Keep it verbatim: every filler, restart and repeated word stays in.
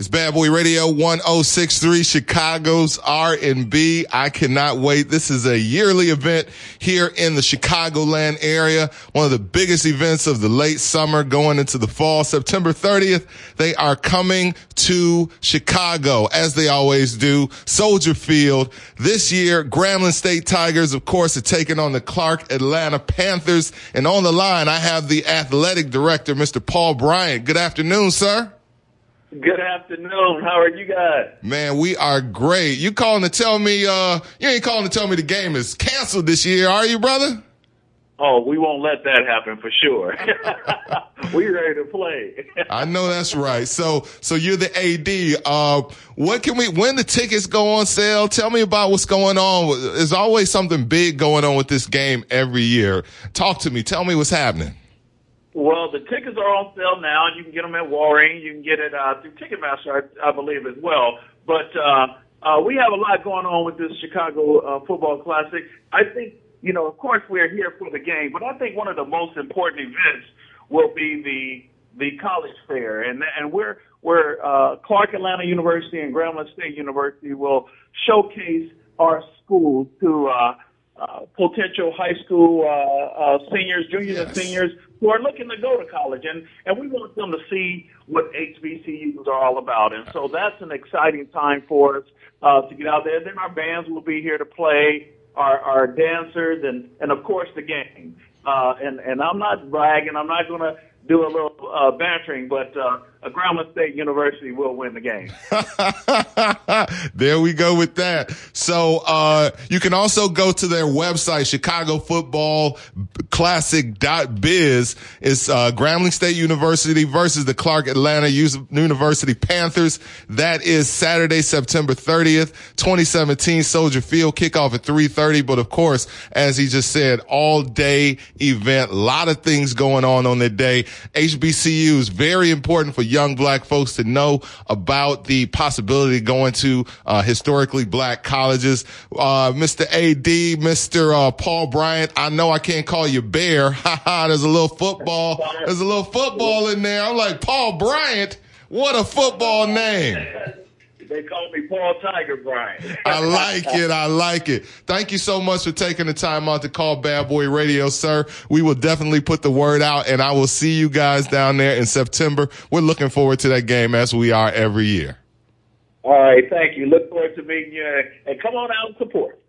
It's Bad Boy Radio one oh six point three, Chicago's R and B. I cannot wait. This is a yearly event here in the Chicagoland area. One of the biggest events of the late summer going into the fall. September thirtieth, they are coming to Chicago, as they always do, Soldier Field. This year, Grambling State Tigers, of course, are taking on the Clark Atlanta Panthers. And on the line, I have the athletic director, Mister Paul Bryant. Good afternoon, sir. Good afternoon. How are you guys? Man, we are great. You calling to tell me, uh, you ain't calling to tell me the game is canceled this year, are you, brother? Oh, we won't let that happen for sure. We're ready to play. I know that's right. So, so you're the A D. Uh, what can we, when the tickets go on sale, tell me about what's going on. There's always something big going on with this game every year. Talk to me. Tell me what's happening. Well, the tickets are on sale now. You can get them at Walgreens. You can get it uh, through Ticketmaster, I, I believe, as well. But uh, uh, we have a lot going on with this Chicago uh, Football Classic. I think, you know, of course, we're here for the game, but I think one of the most important events will be the the college fair, and and we're we're uh, Clark Atlanta University and Grambling State University will showcase our schools to uh, uh, potential high school uh, uh, seniors, juniors, yes. and seniors who are looking to go to college, and, and we want them to see what H B C Us are all about. And so that's an exciting time for us uh, to get out there. Then our bands will be here to play, our, our dancers, and, and, of course, the game. Uh, and, and I'm not bragging. I'm not going to do a little uh, bantering, but uh, Grambling State University will win the game. There we go with that. So uh you can also go to their website, Chicago Football Classic dot biz. It's uh Grambling State University versus the Clark Atlanta University Panthers. That is Saturday, September thirtieth, twenty seventeen, Soldier Field. Kickoff at three thirty. But of course, as he just said, all day event. A lot of things going on on the day. H B C U is very important for young black folks to know about the possibility of going to uh historically black colleges. Uh Mister A D, Mister Uh, Paul Bryant, I know I can't call you Bear. Ha ha, there's a little football. There's a little football in there. I'm like, Paul Bryant? What a football name. They call me Paul Tiger Bryant. I like it. I like it. Thank you so much for taking the time out to call Bad Boy Radio, sir. We will definitely put the word out, and I will see you guys down there in September. We're looking forward to that game, as we are every year. All right. Thank you. Look forward to meeting you. And come on out and support.